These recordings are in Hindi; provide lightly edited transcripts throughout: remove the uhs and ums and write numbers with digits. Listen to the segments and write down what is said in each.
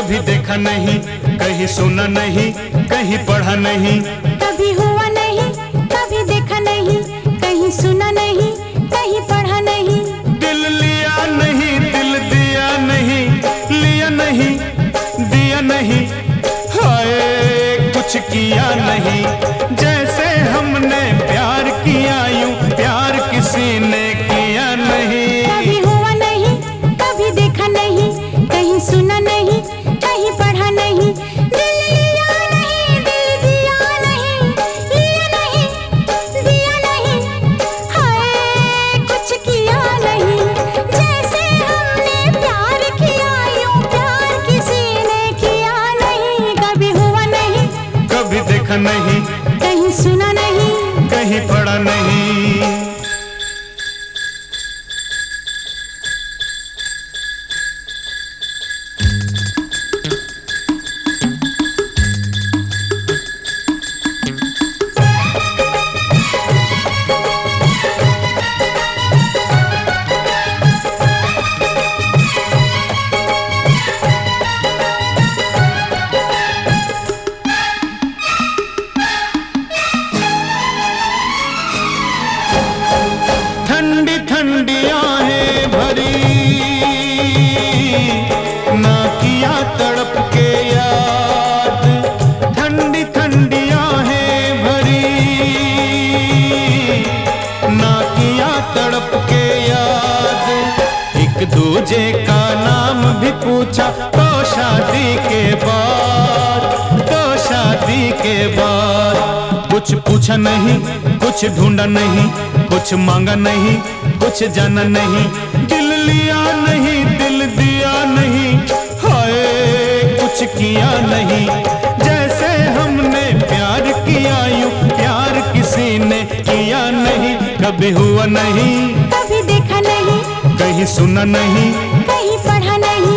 कभी देखा नहीं, कहीं सुना नहीं, कहीं पढ़ा नहीं, कभी हुआ नहीं, कभी देखा नहीं, कहीं सुना नहीं, कहीं पढ़ा नहीं। दिल लिया नहीं, दिल दिया नहीं, लिया नहीं, दिया नहीं, हाय कुछ किया नहीं। जैसे हमने प्यार किया यूं प्यार किसी ने किया नहीं। कभी हुआ नहीं, कभी देखा नहीं, कहीं सुना नहीं, कहीं पढ़ा नहीं। दिल लिया नहीं, दिल दिया नहीं, लिया नहीं, दिया नहीं, हाय कुछ किया नहीं। जैसे हमने प्यार किया यूं प्यार किसी ने किया नहीं। कभी हुआ नहीं, कभी देखा नहीं, कहीं सुना नहीं, कहीं पढ़ा नहीं। ठंडी ठंडी आहें भरी ना किया तड़प के याद, ठंडी ठंडी आहें भरी ना किया तड़प के याद। एक दूजे का नाम भी पूछा तो शादी के बाद, तो शादी के बाद। कुछ पूछा नहीं, कुछ ढूंढा नहीं, कुछ मांगा नहीं, कुछ जाना नहीं। दिल लिया नहीं, दिल दिया नहीं, हाय कुछ किया नहीं। जैसे हमने प्यार किया यूं प्यार किसी ने किया नहीं। कभी हुआ नहीं, कभी देखा नहीं, कहीं सुना नहीं, कहीं पढ़ा नहीं।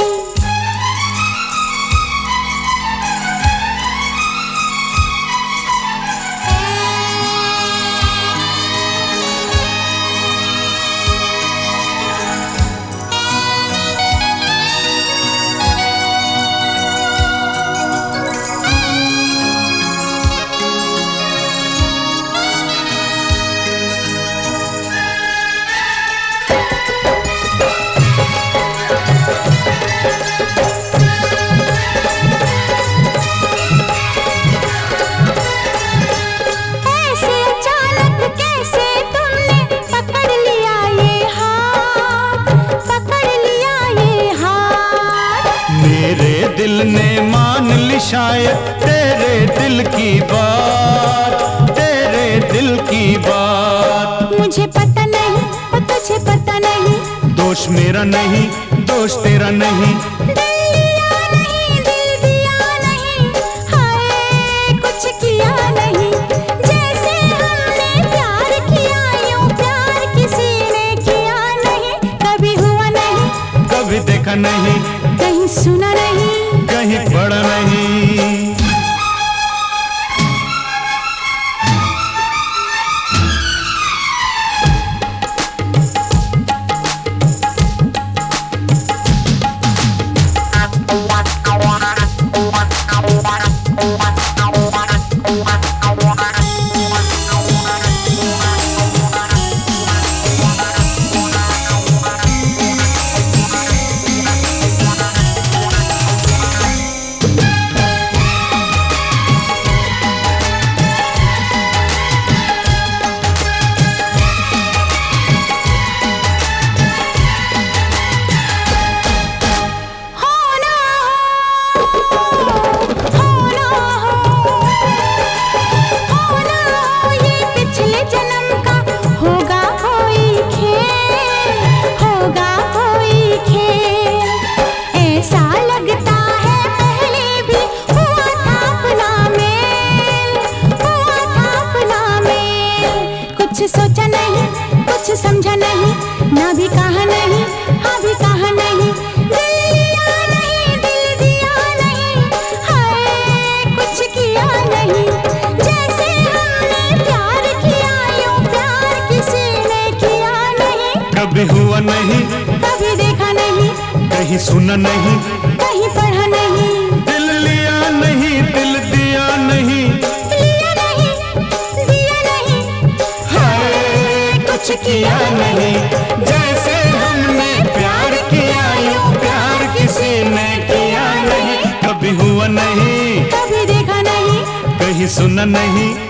दिल ने मान ली शायद तेरे दिल की बात, तेरे दिल की बात। मुझे पता नहीं और तुझे पता नहीं, दोष मेरा नहीं, दोष तेरा नहीं। दिल लिया नहीं, दिल दिया नहीं, हाय कुछ किया नहीं। जैसे हमने प्यार किया यूं प्यार किसी ने किया नहीं। कभी हुआ नहीं, कभी देखा नहीं, कहीं सुना नहीं, कहीं पढ़ा नहीं। कुछ सोचा नहीं, कुछ समझा नहीं, ना भी कहा नहीं, हाँ भी कहा नहीं। दिल लिया नहीं, दिल दिया नहीं, हाय कुछ किया नहीं। जैसे हमने प्यार किया यूं प्यार किसी ने किया नहीं। कभी हुआ नहीं, कभी देखा नहीं, कहीं सुना नहीं, कहीं पढ़ा नहीं। किया नहीं। जैसे हमने प्यार किया यूं प्यार किसी ने किया नहीं। कभी हुआ नहीं, कभी देखा नहीं, कहीं सुना नहीं।